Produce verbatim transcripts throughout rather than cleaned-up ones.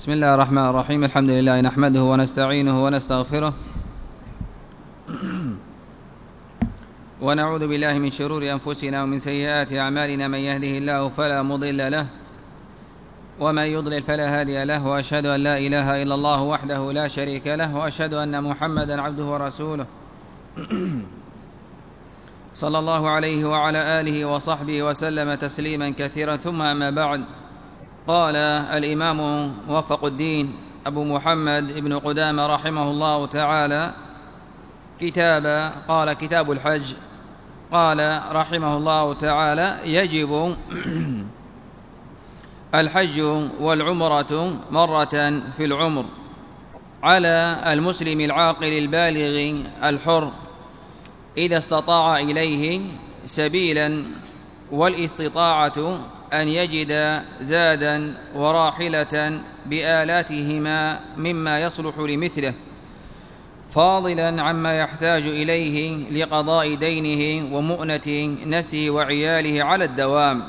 بسم الله الرحمن الرحيم. الحمد لله نحمده ونستعينه ونستغفره ونعوذ بالله من شرور أنفسنا ومن سيئات أعمالنا. من يهده الله فلا مضل له ومن يضلل فلا هادي له، وأشهد أن لا إله إلا الله وحده لا شريك له، وأشهد أن محمدا عبده ورسوله صلى الله عليه وعلى آله وصحبه وسلم تسليما كثيرا. ثم أما بعد، قال الإمام موفق الدين أبو محمد ابن قدامة رحمه الله تعالى كتاب قال كتاب الحج. قال رحمه الله تعالى: يجب الحج والعمرة مرة في العمر على المسلم العاقل البالغ الحر إذا استطاع إليه سبيلا، والاستطاعة أن يجد زادا وراحلة بآلاتهما مما يصلح لمثله، فاضلا عما يحتاج إليه لقضاء دينه ومؤنة نفسه وعياله على الدوام.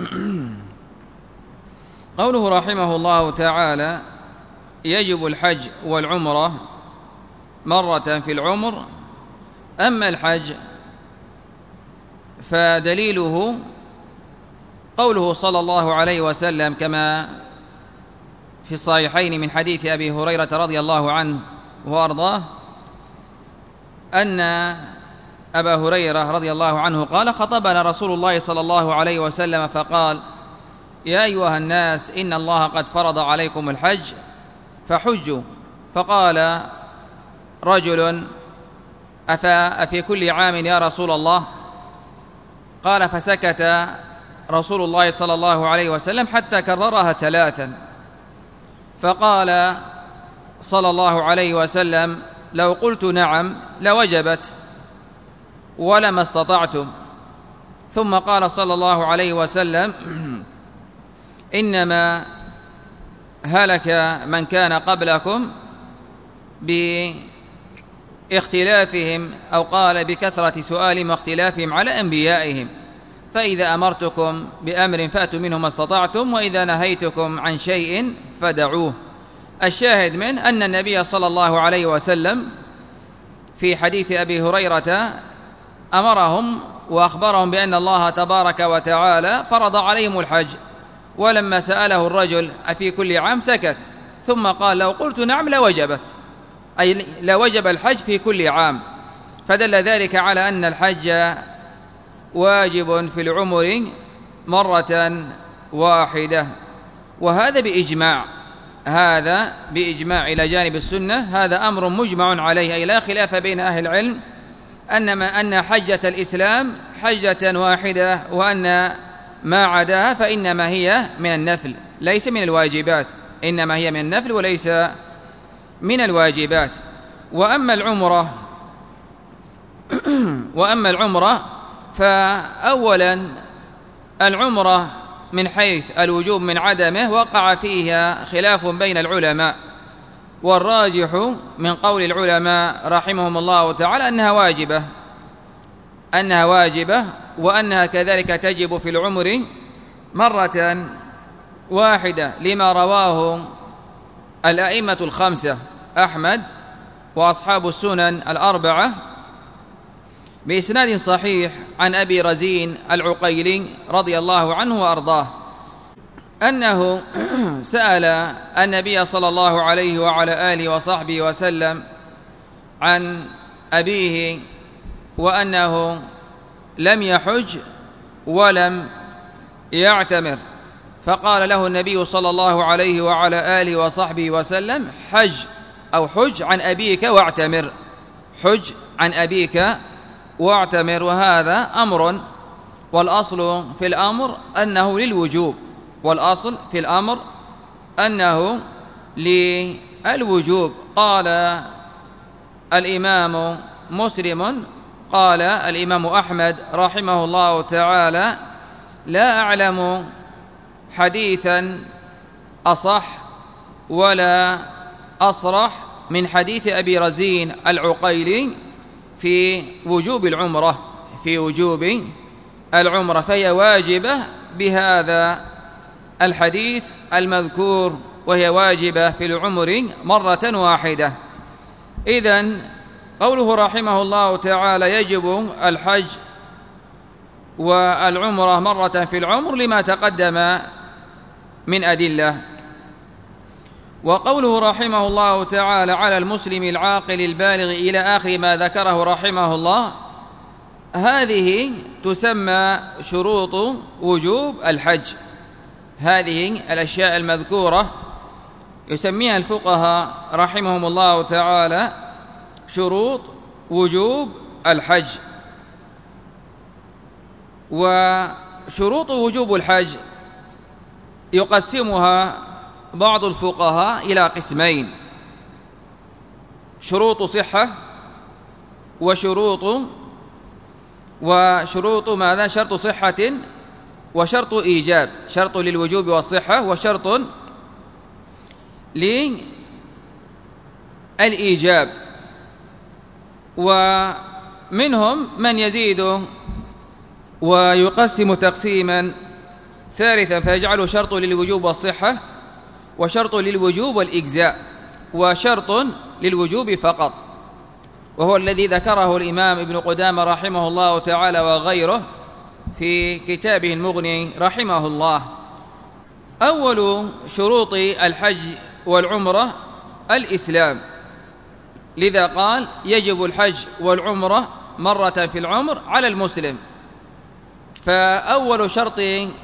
قوله رحمه الله تعالى: يجب الحج والعمرة مرة في العمر. أما الحج فدليله قوله صلى الله عليه وسلم كما في الصحيحين من حديث أبي هريرة رضي الله عنه وأرضاه أن أبا هريرة رضي الله عنه قال: خطبنا رسول الله صلى الله عليه وسلم فقال: يا أيها الناس، إن الله قد فرض عليكم الحج فحجوا. فقال رجل: أفي كل عام يا رسول الله؟ قال: فسكت رسول الله صلى الله عليه وسلم حتى كررها ثلاثا، فقال صلى الله عليه وسلم: لو قلت نعم لوجبت ولما استطعتم. ثم قال صلى الله عليه وسلم: إنما هلك من كان قبلكم باختلافهم، أو قال بكثرة سؤالهم واختلافهم على أنبيائهم، فإذا أمرتكم بأمر فأتوا منه ما استطعتم، وإذا نهيتكم عن شيء فدعوه. الشاهد من أن النبي صلى الله عليه وسلم في حديث أبي هريرة أمرهم وأخبرهم بأن الله تبارك وتعالى فرض عليهم الحج، ولما سأله الرجل أفي كل عام سكت، ثم قال: لو قلت نعم لوجبت، أي لوجب الحج في كل عام. فدل ذلك على أن الحج واجب في العمر مرة واحدة، وهذا بإجماع هذا بإجماع إلى جانب السنة. هذا أمر مجمع عليه، أي لا خلاف بين أهل العلم أنما أن حجة الإسلام حجة واحدة، وأن ما عداها فإنما هي من النفل ليس من الواجبات، إنما هي من النفل وليس من الواجبات. وأما العمرة وأما العمرة فأولا العمرة من حيث الوجوب من عدمه وقع فيها خلاف بين العلماء، والراجح من قول العلماء رحمهم الله تعالى أنها واجبة أنها واجبة وأنها كذلك تجب في العمر مرة واحدة، لما رواه الأئمة الخمسة أحمد وأصحاب السنن الأربعة بإسناد صحيح عن أبي رزين العقيلي رضي الله عنه وأرضاه أنه سأل النبي صلى الله عليه وعلى آله وصحبه وسلم عن أبيه وأنه لم يحج ولم يعتمر، فقال له النبي صلى الله عليه وعلى آله وصحبه وسلم: حج أو حج عن أبيك واعتمر، حج عن أبيك واعتمر. وهذا أمر، والأصل في الأمر أنه للوجوب، والأصل في الأمر أنه للوجوب. قال الإمام مسلم قال الإمام أحمد رحمه الله تعالى: لا أعلم حديثا أصح ولا أصرح من حديث أبي رزين العقيلي في وجوب العمرة في وجوب العمرة فهي واجبة بهذا الحديث المذكور وهي واجبة في العمر مرة واحدة. إذن قوله رحمه الله تعالى يجب الحج والعمرة مرة في العمر لما تقدم من أدلة. وقوله رحمه الله تعالى على المسلم العاقل البالغ إلى آخر ما ذكره رحمه الله، هذه تسمى شروط وجوب الحج. هذه الأشياء المذكورة يسميها الفقهاء رحمهم الله تعالى شروط وجوب الحج. وشروط وجوب الحج يقسمها بعض الفقهاء إلى قسمين: شروط صحة وشروط وشروط ماذا؟ شرط صحة وشرط إيجاب، شرط للوجوب والصحة وشرط للإيجاب. ومنهم من يزيد ويقسم تقسيما ثالثا فيجعله شرط للوجوب والصحة وشرط للوجوب والإجزاء وشرط للوجوب فقط، وهو الذي ذكره الإمام ابن قدامة رحمه الله تعالى وغيره في كتابه المغني رحمه الله. أول شروط الحج والعمرة الإسلام، لذا قال يجب الحج والعمرة مرة في العمر على المسلم. فأول شرط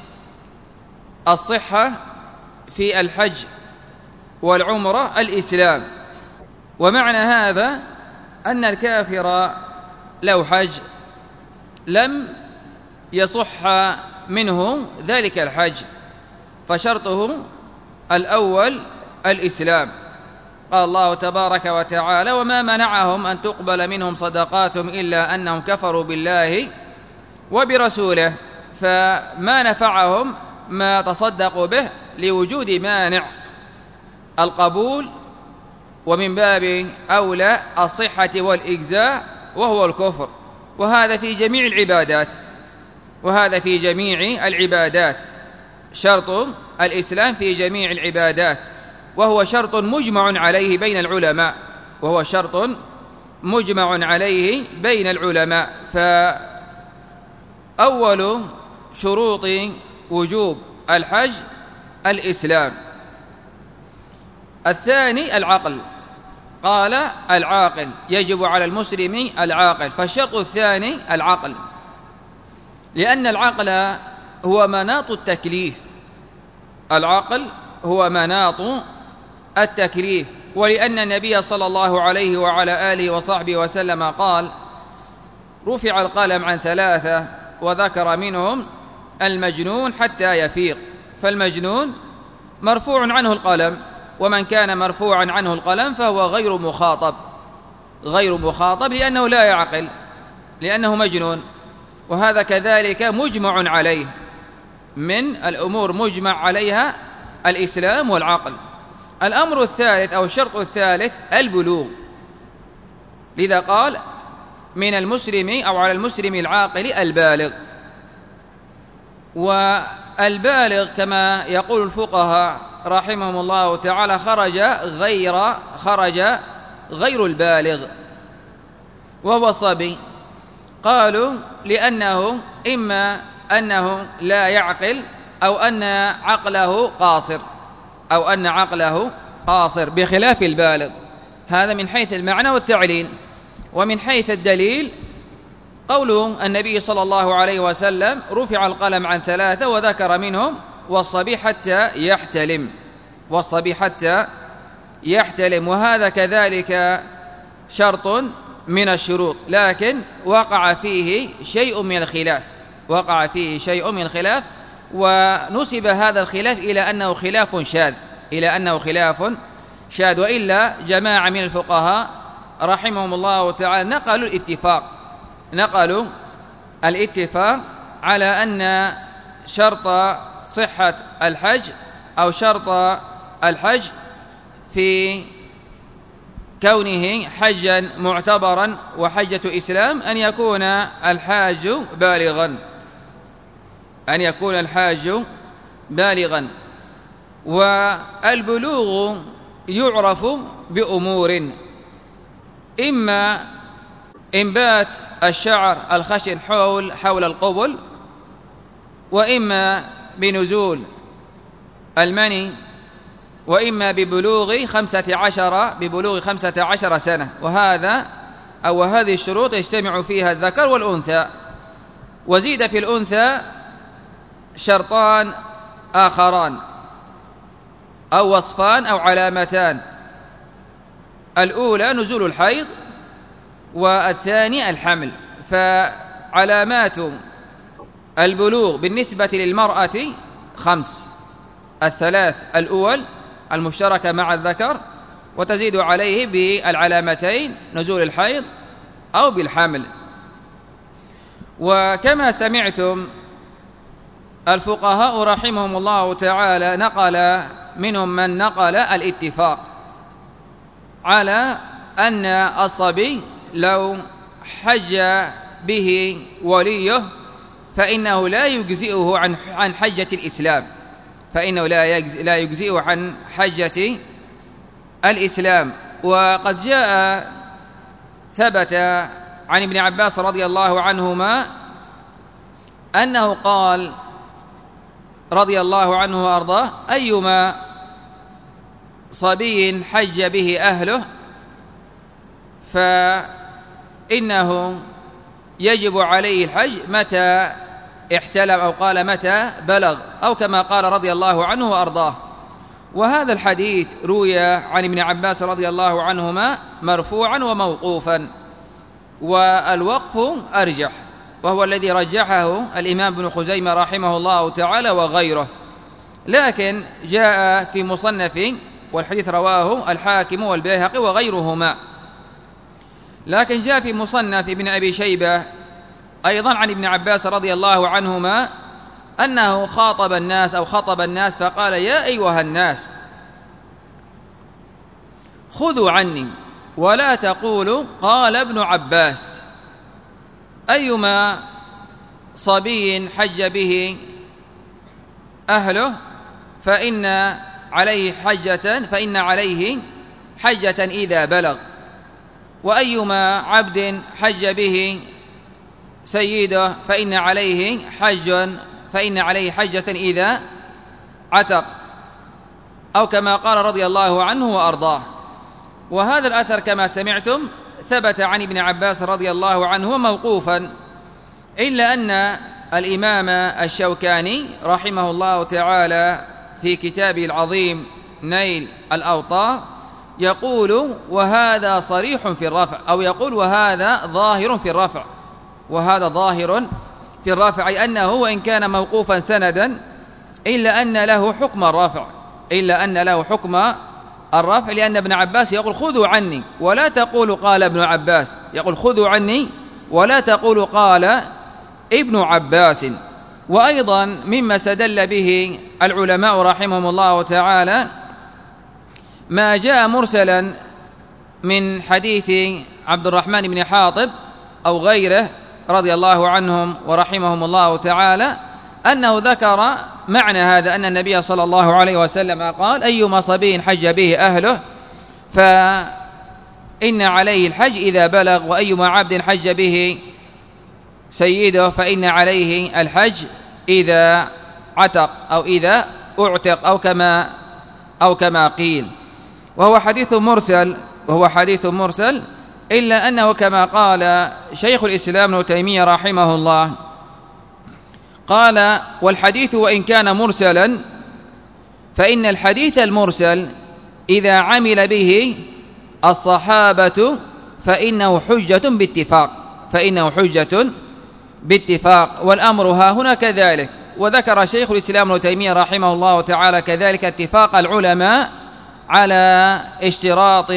الصحة في الحج والعمرة الإسلام. ومعنى هذا أن الكافر لو حج لم يصح منه ذلك الحج، فشرطه الأول الإسلام. قال الله تبارك وتعالى: وما منعهم أن تقبل منهم صدقاتهم إلا أنهم كفروا بالله وبرسوله. فما نفعهم ما تصدقوا به لوجود مانع القبول، ومن باب أولى الصحة والإجزاء وهو الكفر. وهذا في جميع العبادات وهذا في جميع العبادات شرط الإسلام في جميع العبادات، وهو شرط مجمع عليه بين العلماء وهو شرط مجمع عليه بين العلماء. فأول شروط وجوب الحج الإسلام. الثاني العقل، قال العاقل، يجب على المسلم العاقل. فالشرط الثاني العقل، لأن العقل هو مناط التكليف، العقل هو مناط التكليف. ولأن النبي صلى الله عليه وعلى آله وصحبه وسلم قال: رفع القلم عن ثلاثة، وذكر منهم المجنون حتى يفيق. فالمجنون مرفوع عنه القلم، ومن كان مرفوعا عنه القلم فهو غير مخاطب غير مخاطب لأنه لا يعقل، لأنه مجنون. وهذا كذلك مجمع عليه، من الأمور مجمع عليها الإسلام والعقل. الأمر الثالث أو الشرط الثالث البلوغ، لذا قال من المسلم أو على المسلم العاقل البالغ. والبالغ كما يقول الفقهاء رحمهم الله تعالى خرج غير خرج غير البالغ وهو الصبي. قالوا لأنه إما أنه لا يعقل أو أن عقله قاصر أو أن عقله قاصر بخلاف البالغ. هذا من حيث المعنى والتعليل. ومن حيث الدليل قول النبي صلى الله عليه وسلم: رفع القلم عن ثلاثة، وذكر منهم والصبي حتى يحتلم والصبي حتى يحتلم. وهذا كذلك شرط من الشروط، لكن وقع فيه شيء من الخلاف وقع فيه شيء من الخلاف ونسب هذا الخلاف إلى أنه خلاف شاذ إلى أنه خلاف شاذ وإلا جماعة من الفقهاء رحمهم الله تعالى نقلوا الاتفاق نقلوا الاتفاق على أن شرط صحة الحج أو شرط الحج في كونه حجا معتبرا وحجة إسلام أن يكون الحاج بالغا أن يكون الحاج بالغا والبلوغ يعرف بأمور: إما إنبات الشعر الخشن حول حول القبل، وإما بنزول المني، وإما ببلوغ خمسة عشر ببلوغ خمسة عشر سنة. وهذا أو هذه الشروط يجتمع فيها الذكر والأنثى. وزيد في الأنثى شرطان آخران أو وصفان أو علامتان: الأولى نزول الحيض، والثاني الحمل. فعلامات البلوغ بالنسبة للمرأة خمس: الثلاث الأول المشتركة مع الذكر، وتزيد عليه بالعلامتين نزول الحيض أو بالحمل. وكما سمعتم الفقهاء رحمهم الله تعالى نقل منهم من نقل الاتفاق على أن الصبي لو حج به وليه فإنه لا يجزئه عن عن حجة الإسلام، فإنه لا يجزئه عن حجة الإسلام. وقد جاء ثبت عن ابن عباس رضي الله عنهما أنه قال رضي الله عنه وأرضاه: أيما صبي حج به أهله فإنه يجب عليه الحج متى احتلم، أو قال متى بلغ، أو كما قال رضي الله عنه وأرضاه. وهذا الحديث روي عن ابن عباس رضي الله عنهما مرفوعا وموقوفا، والوقف أرجح، وهو الذي رجحه الإمام ابن خزيمة رحمه الله تعالى وغيره. لكن جاء في مصنف، والحديث رواه الحاكم والبيهقي وغيرهما، لكن جاء في مصنف ابن أبي شيبة أيضا عن ابن عباس رضي الله عنهما أنه خاطب الناس أو خطب الناس فقال: يا أيها الناس خذوا عني ولا تقولوا قال ابن عباس، أيما صبي حج به أهله فإن عليه حجة فإن عليه حجة إذا بلغ، وأيما عبد حج به سيده فإن عليه حج فإن عليه حجة إذا عتق، أو كما قال رضي الله عنه وأرضاه. وهذا الأثر كما سمعتم ثبت عن ابن عباس رضي الله عنه موقوفا، إلا أن الإمام الشوكاني رحمه الله تعالى في كتابه العظيم نيل الأوطار يقول: وهذا صريح في الرفع، أو يقول: وهذا ظاهر في الرفع، وهذا ظاهر في الرفع، أي أنه وإن كان موقوفا سندا إلا أن له حكم الرفع إلا أن له حكم الرفع لأن ابن عباس يقول: خذوا عني ولا تقولوا قال ابن عباس، يقول: خذوا عني ولا تقولوا قال ابن عباس. وأيضا مما استدل به العلماء رحمهم الله تعالى ما جاء مرسلا من حديث عبد الرحمن بن حاطب أو غيره رضي الله عنهم ورحمهم الله تعالى، أنه ذكر معنى هذا، أن النبي صلى الله عليه وسلم قال: أيما صبي حج به أهله فإن عليه الحج إذا بلغ، وأيما عبد حج به سيده فإن عليه الحج إذا عتق أو إذا أعتق، أو كما أو كما قيل. وهو حديث مرسل وهو حديث مرسل إلا أنه كما قال شيخ الإسلام ابن تيمية رحمه الله قال: والحديث وإن كان مرسلا فإن الحديث المرسل إذا عمل به الصحابة فإنه حجة باتفاق فإنه حجة باتفاق والأمر ها هنا كذلك. وذكر شيخ الإسلام ابن تيمية رحمه الله تعالى كذلك اتفاق العلماء على اشتراط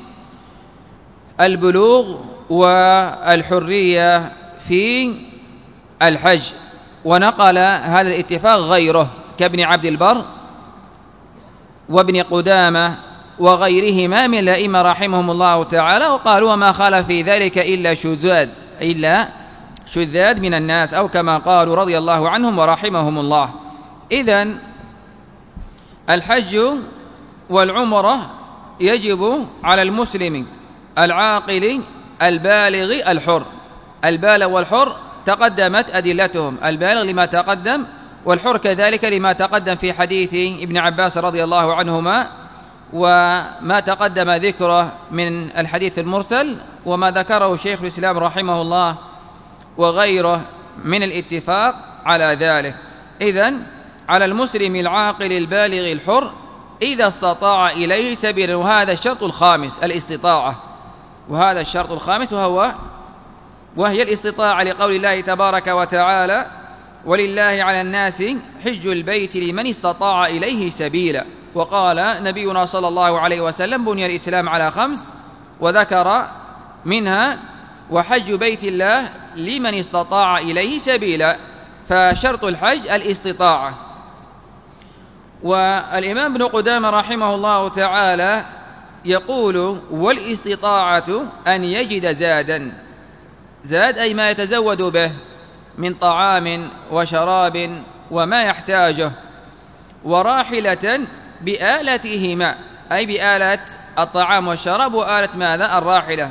البلوغ والحرية في الحج، ونقل هذا الاتفاق غيره كابن عبد البر وابن قدامة وغيرهما من الأئمة رحمهم الله تعالى، وقالوا: وما خالف في ذلك إلا شذاذ إلا شذاذ من الناس، أو كما قالوا رضي الله عنهم ورحمهم الله. إذن الحج والعمرة يجب على المسلم العاقل البالغ الحر. البالغ والحر تقدمت أدلتهم، البالغ لما تقدم، والحر كذلك لما تقدم في حديث ابن عباس رضي الله عنهما، وما تقدم ذكره من الحديث المرسل، وما ذكره شيخ الإسلام رحمه الله وغيره من الاتفاق على ذلك. إذن على المسلم العاقل البالغ الحر إذا استطاع إليه سبيلا، وهذا الشرط الخامس الاستطاعة، وهذا الشرط الخامس وهو وهي الاستطاعة، لقول الله تبارك وتعالى: ولله على الناس حج البيت لمن استطاع إليه سبيلا. وقال نبينا صلى الله عليه وسلم: بني الإسلام على خمس، وذكر منها وحج بيت الله لمن استطاع إليه سبيلا، فشرط الحج الاستطاعة. والإمام ابن قدامة رحمه الله تعالى يقول: والاستطاعة أن يجد زادا، زاد أي ما يتزود به من طعام وشراب وما يحتاجه، وراحلة بآلتهما، أي بآلة الطعام والشراب وآلة ماذا؟ الراحلة،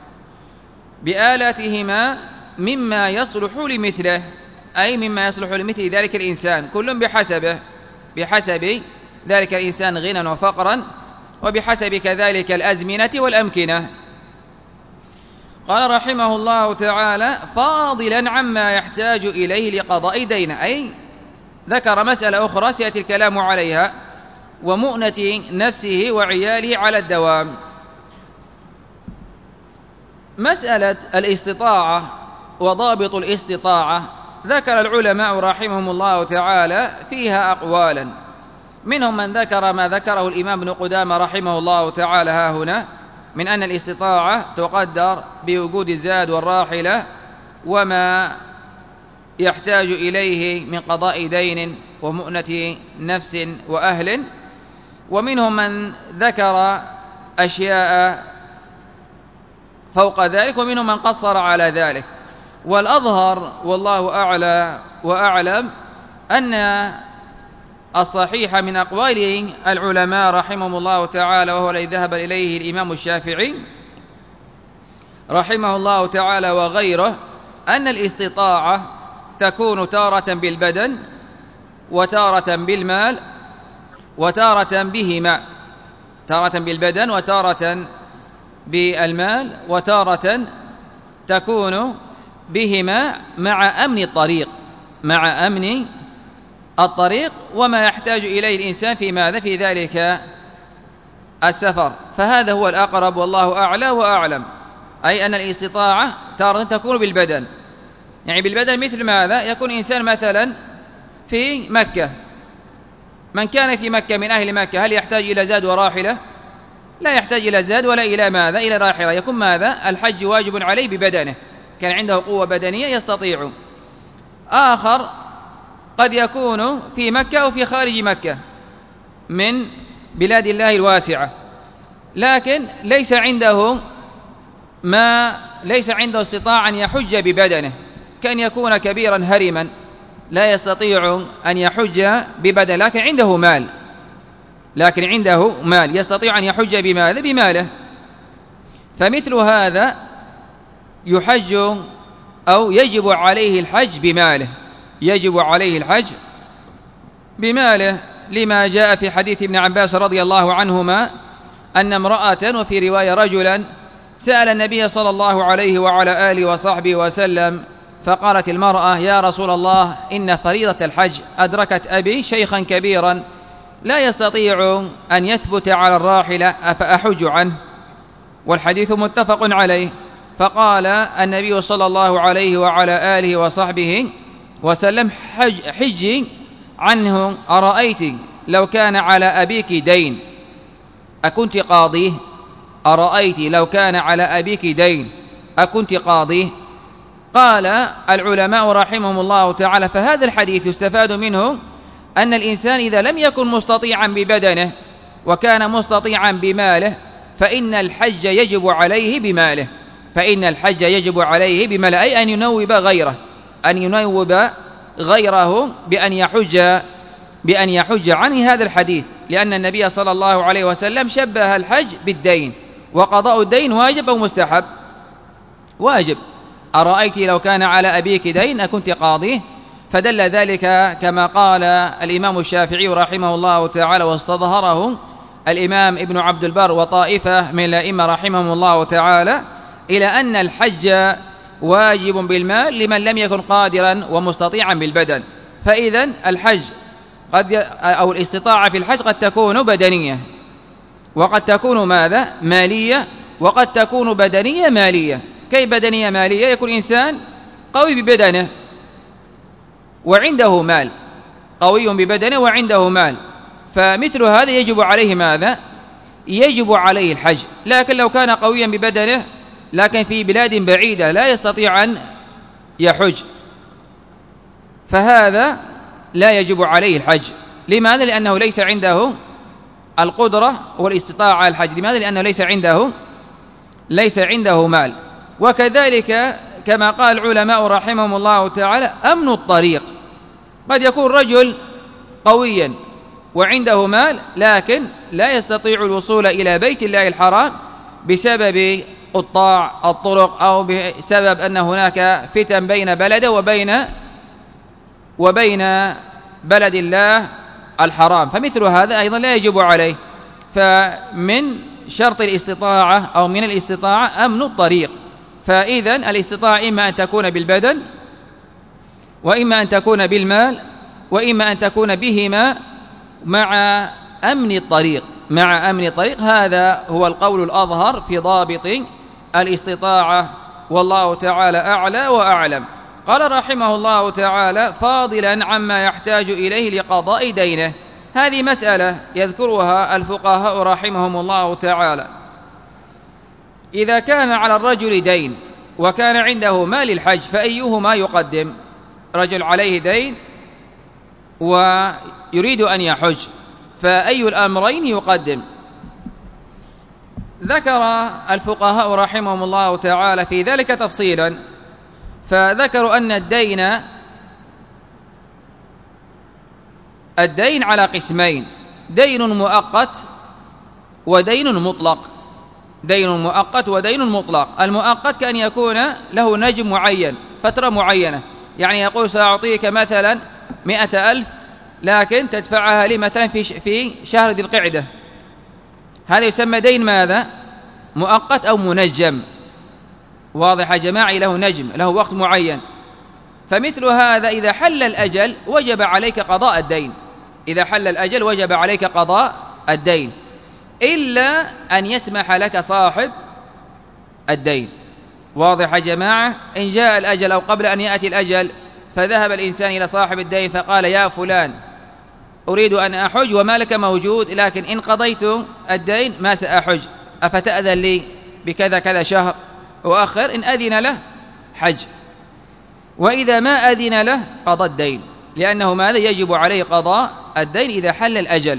بآلتهما مما يصلح لمثله، أي مما يصلح لمثل ذلك الإنسان، كل بحسبه، بحسب ذلك الإنسان غنى وفقرا، وبحسب كذلك الأزمنة والأمكنة. قال رحمه الله تعالى: فاضلا عما يحتاج إليه لقضاء دينه، أي ذكر مسألة أخرى سيأتي الكلام عليها، ومؤنة نفسه وعياله على الدوام. مسألة الاستطاعة وضابط الاستطاعة ذكر العلماء رحمهم الله تعالى فيها أقوالا، منهم من ذكر ما ذكره الإمام ابن قدامة رحمه الله تعالى ها هنا، من أن الاستطاعة تقدر بوجود الزاد والراحلة وما يحتاج إليه من قضاء دين ومؤنة نفس وأهل، ومنهم من ذكر أشياء فوق ذلك، ومنهم من قصر على ذلك. والأظهر والله أعلى وأعلم أن الصحيح من أقوال العلماء رحمهم الله تعالى، وهو الذي ذهب إليه الإمام الشافعي رحمه الله تعالى وغيره، أن الاستطاعة تكون تارة بالبدن، وتارة بالمال، وتارة بهما، تارة بالبدن وتارة بالمال، وتارة تكون بهما مع أمن الطريق، مع أمن الطريق وما يحتاج إليه الإنسان في ماذا؟ في ذلك السفر. فهذا هو الأقرب والله أعلى وأعلم، أي أن الاستطاعة تارة تكون بالبدن، يعني بالبدن مثل ماذا؟ يكون إنسان مثلا في مكة، من كان في مكة من أهل مكة هل يحتاج إلى زاد وراحلة؟ لا يحتاج إلى زاد ولا إلى ماذا؟ إلى راحلة. يكون ماذا؟ الحج واجب عليه ببدنه، كان عنده قوة بدنية يستطيع. آخر قد يكون في مكة أو في خارج مكة من بلاد الله الواسعة، لكن ليس عنده ما ليس عنده استطاعة أن يحج ببدنه، كان يكون كبيرا هرما لا يستطيع أن يحج ببدنه، لكن عنده مال، لكن عنده مال يستطيع أن يحج بماذا؟ بماله. فمثل هذا يحج أو يجب عليه الحج بماله، يجب عليه الحج بماله، لما جاء في حديث ابن عباس رضي الله عنهما أن امرأة وفي رواية رجلا سأل النبي صلى الله عليه وعلى آله وصحبه وسلم، فقالت المرأة: يا رسول الله، إن فريضة الحج أدركت أبي شيخا كبيرا لا يستطيع أن يثبت على الراحلة، أفأحج عنه؟ والحديث متفق عليه. فقال النبي صلى الله عليه وعلى آله وصحبه وسلم: حج حجي عنه، أرأيت لو كان على أبيك دين أكنت قاضيه؟ أرأيت لو كان على أبيك دين أكنت قاضيه؟ قال العلماء رحمهم الله تعالى: فهذا الحديث يستفاد منه أن الإنسان إذا لم يكن مستطيعا ببدنه وكان مستطيعا بماله فإن الحج يجب عليه بماله، فإن الحج يجب عليه بماله، أي أن ينوب غيره، أن ينوب غيره بأن يحج بأن يحج عنه هذا الحديث، لأن النبي صلى الله عليه وسلم شبه الحج بالدين، وقضاء الدين واجب أو مستحب؟ واجب. أرأيت لو كان على أبيك دين أكنت قاضيه؟ فدل ذلك كما قال الإمام الشافعي رحمه الله تعالى واستظهره الإمام ابن عبد البر وطائفة من الأئمة رحمهم الله تعالى إلى أن الحج واجب بالمال لمن لم يكن قادرا ومستطيعا بالبدن. فإذن الحج قد أو الاستطاعة في الحج قد تكون بدنية، وقد تكون ماذا؟ مالية، وقد تكون بدنية مالية. كيف بدنية مالية؟ يكون إنسان قوي ببدنه وعنده مال، قوي ببدنه وعنده مال، فمثل هذا يجب عليه ماذا؟ يجب عليه الحج. لكن لو كان قويا ببدنه لكن في بلاد بعيدة لا يستطيع أن يحج، فهذا لا يجب عليه الحج. لماذا؟ لأنه ليس عنده القدرة والاستطاعة على الحج. لماذا؟ لأنه ليس عنده ليس عنده مال. وكذلك كما قال العلماء رحمهم الله تعالى أمن الطريق، قد يكون رجل قويا وعنده مال لكن لا يستطيع الوصول إلى بيت الله الحرام بسبب قطاع الطرق أو بسبب أن هناك فتن بين بلده وبين وبين بلد الله الحرام، فمثل هذا أيضا لا يجب عليه. فمن شرط الاستطاعة أو من الاستطاعة أمن الطريق. فإذن الاستطاعة إما أن تكون بالبدن، وإما أن تكون بالمال، وإما أن تكون بهما مع أمن الطريق مع أمن الطريق. هذا هو القول الأظهر في ضابط الاستطاعة، والله تعالى أعلى وأعلم. قال رحمه الله تعالى فاضلا عما يحتاج إليه لقضاء دينه. هذه مسألة يذكرها الفقهاء رحمهم الله تعالى. إذا كان على الرجل دين وكان عنده مال الحج فأيهما يقدم؟ رجل عليه دين ويريد أن يحج، فأي الأمرين يقدم؟ ذكر الفقهاء رحمهم الله تعالى في ذلك تفصيلا، فذكروا أن الدين الدين على قسمين: دين مؤقت ودين مطلق. دين مؤقت ودين مطلق. المؤقت كأن يكون له نجم معين، فترة معينة، يعني يقول سأعطيك مثلا مئة ألف لكن تدفعها لي مثلا في في شهر ذي القعدة، هذا يسمى دين ماذا؟ مؤقت أو منجم. واضح يا جماعة؟ له نجم، له وقت معين. فمثل هذا إذا حل الأجل وجب عليك قضاء الدين. إذا حل الأجل وجب عليك قضاء الدين، إلا أن يسمح لك صاحب الدين. واضح يا جماعة؟ إن جاء الأجل أو قبل أن يأتي الأجل فذهب الإنسان إلى صاحب الدين فقال يا فلان أريد أن أحج ومالك موجود، لكن إن قضيت الدين ما سأحج، أفتأذن لي بكذا كذا شهر وآخر؟ إن أذن له حج، وإذا ما أذن له قضى الدين، لأنه ماذا؟ يجب عليه قضاء الدين إذا حل الأجل.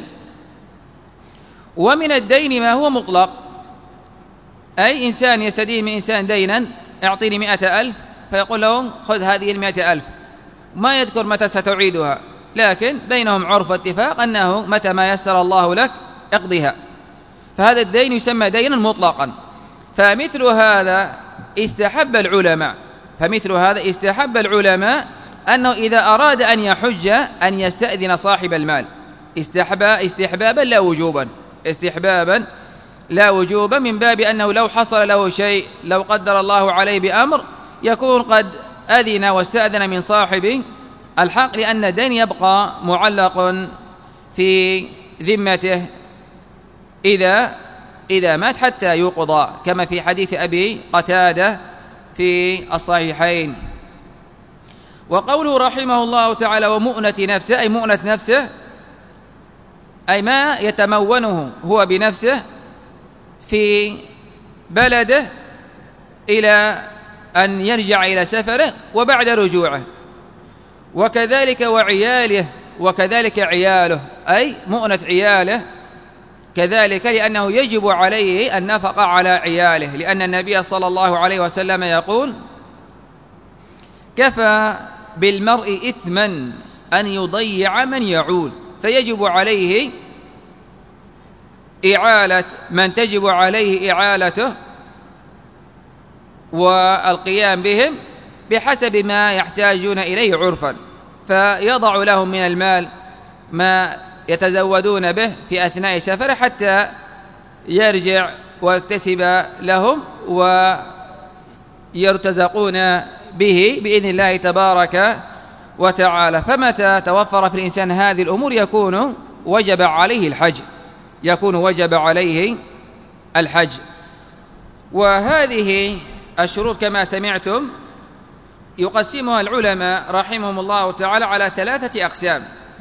ومن الدين ما هو مطلق، أي إنسان يستدين من إنسان دينا اعطيني مئة ألف فيقول لهم خذ هذه المئة ألف، ما يذكر متى ستعيدها، لكن بينهم عرف واتفاق أنه متى ما يسر الله لك اقضيها، فهذا الدين يسمى دينا مطلقا. فمثل هذا استحب العلماء فمثل هذا استحب العلماء أنه إذا أراد أن يحج أن يستأذن صاحب المال استحبابا لا وجوبا استحبابا لا وجوبا من باب أنه لو حصل له شيء، لو قدر الله عليه بأمر، يكون قد أذن واستأذن من صاحب الحق، لأن الدين يبقى معلق في ذمته إذا إذا مات حتى يقضى، كما في حديث أبي قتادة في الصحيحين. وقوله رحمه الله تعالى ومؤنة نفسه، أي مؤنة نفسه أي ما يتمونه هو بنفسه في بلده إلى أن يرجع إلى سفره وبعد رجوعه، وكذلك وعياله وكذلك عياله، أي مؤنة عياله كذلك، لأنه يجب عليه النفقة على عياله، لأن النبي صلى الله عليه وسلم يقول كفى بالمرء إثما أن يضيع من يعول، فيجب عليه إعالة من تجب عليه إعالته والقيام بهم بحسب ما يحتاجون إليه عرفا، فيضع لهم من المال ما يتزودون به في أثناء سفره حتى يرجع ويكتسب لهم ويرتزقون به بإذن الله تبارك وتعالى. فمتى توفر في الإنسان هذه الأمور يكون وجب عليه الحج يكون وجب عليه الحج. وهذه الشروط كما سمعتم يقسمها العلماء رحمهم الله تعالى على ثلاثة أقسام،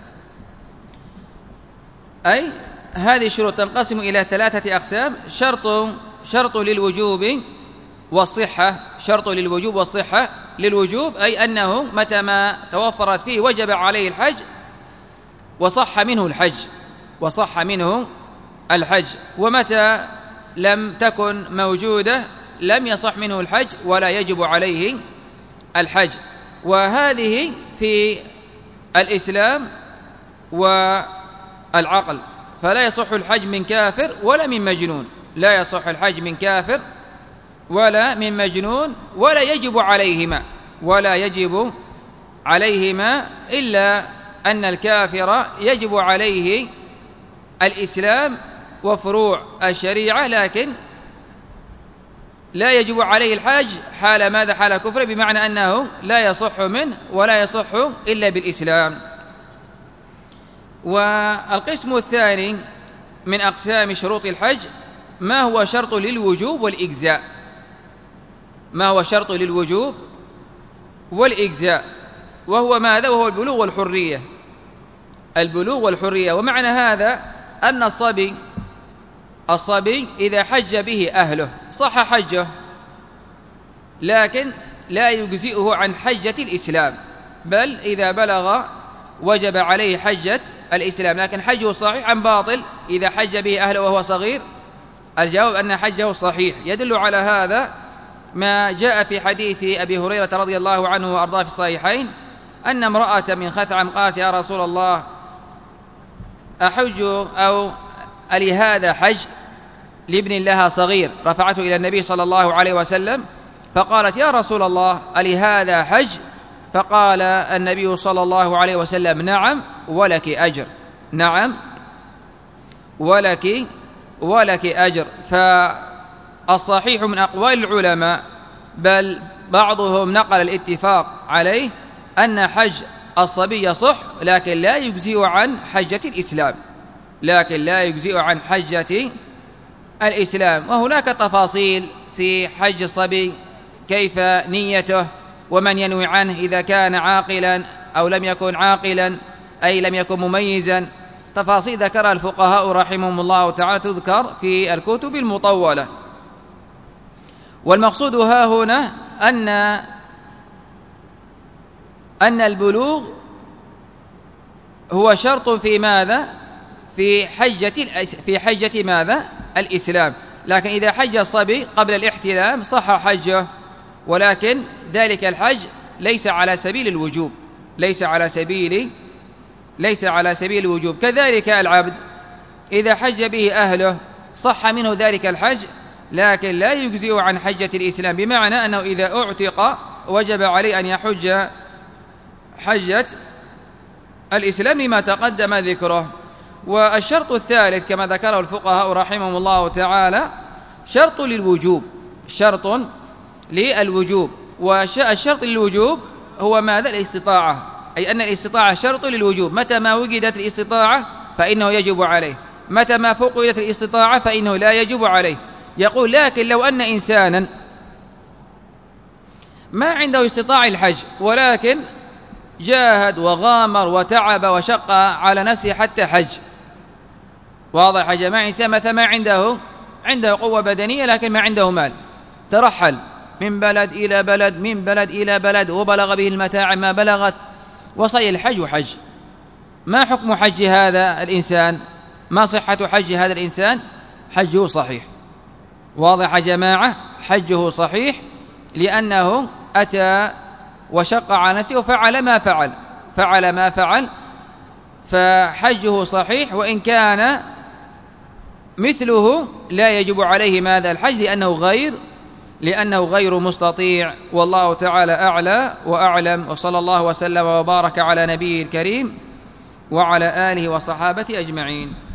أي هذه الشروط تنقسم إلى ثلاثة أقسام: شرط شرط للوجوب والصحة شرط للوجوب والصحة للوجوب أي أنه متى ما توفرت فيه وجب عليه الحج وصح منه الحج وصح منه الحج ومتى لم تكن موجودة لم يصح منه الحج ولا يجب عليه الحج. وهذه في الإسلام والعقل، فلا يصح الحج من كافر ولا من مجنون لا يصح الحج من كافر ولا من مجنون ولا يجب عليهما ولا يجب عليهما إلا أن الكافر يجب عليه الإسلام وفروع الشريعة، لكن لا يجب عليه الحج حال ماذا؟ حال كفر، بمعنى أنه لا يصح منه ولا يصح إلا بالإسلام. والقسم الثاني من أقسام شروط الحج ما هو شرط للوجوب والإجزاء ما هو شرط للوجوب والإجزاء وهو ماذا؟ وهو البلوغ والحرية البلوغ والحرية. ومعنى هذا أن الصبي الصبي إذا حج به أهله صح حجه، لكن لا يجزئه عن حجة الإسلام، بل إذا بلغ وجب عليه حجة الإسلام، لكن حجه صحيح عن باطل إذا حج به أهله وهو صغير. الجواب أن حجه صحيح. يدل على هذا ما جاء في حديث أبي هريرة رضي الله عنه وأرضاه في الصحيحين أن امرأة من خثعم قالت: يا رسول الله أحج أو ألي هذا حج لابن لها صغير؟ رفعته إلى النبي صلى الله عليه وسلم فقالت: يا رسول الله ألي هذا حج؟ فقال النبي صلى الله عليه وسلم: نعم ولك أجر نعم ولك ولك أجر. فالصحيح من أقوال العلماء، بل بعضهم نقل الاتفاق عليه، أن حج الصبي يصح لكن لا يجزئ عن حجة الإسلام لكن لا يجزئ عن حجة الإسلام. وهناك تفاصيل في حج الصبي، كيف نيته ومن ينوي عنه إذا كان عاقلا أو لم يكن عاقلا أي لم يكن مميزا، تفاصيل ذكرها الفقهاء رحمهم الله تعالى تذكر في الكتب المطولة. والمقصود ها هنا أن أن البلوغ هو شرط في ماذا؟ في حجة في حجة ماذا؟ الإسلام. لكن إذا حج الصبي قبل الاحتلام صح حجه، ولكن ذلك الحج ليس على سبيل الوجوب ليس على سبيل ليس على سبيل الوجوب. كذلك العبد إذا حج به أهله صح منه ذلك الحج، لكن لا يجزئ عن حجة الإسلام، بمعنى أنه إذا أعتق وجب عليه أن يحج حجة الإسلام لما تقدم ذكره. والشرط الثالث كما ذكره الفقهاء رحمهم الله تعالى شرط للوجوب شرط للوجوب والشرط للوجوب هو ماذا؟ الاستطاعة، أي أن الاستطاعة شرط للوجوب. متى ما وجدت الاستطاعة فإنه يجب عليه، متى ما فقدت الاستطاعة فإنه لا يجب عليه. يقول: لكن لو أن إنسانا ما عنده استطاعة الحج ولكن جاهد وغامر وتعب وشق على نفسه حتى حج، واضح يا جماعة؟ إنسان مثلا ما عنده عنده قوة بدنية لكن ما عنده مال، ترحل من بلد إلى بلد من بلد إلى بلد وبلغ به المتاع ما بلغت وصل الحج وحج، ما حكم حج هذا الإنسان؟ ما صحة حج هذا الإنسان؟ حجه صحيح، واضح يا جماعة؟ حجه صحيح لأنه أتى وشق على نفسه وفعل ما فعل فعل ما فعل فحجه صحيح، وإن كان مثله لا يجب عليه ماذا الحج، لأنه غير لأنه غير مستطيع. والله تعالى أعلى وأعلم، وصلى الله وسلم وبارك على نبيه الكريم وعلى آله وصحابته أجمعين.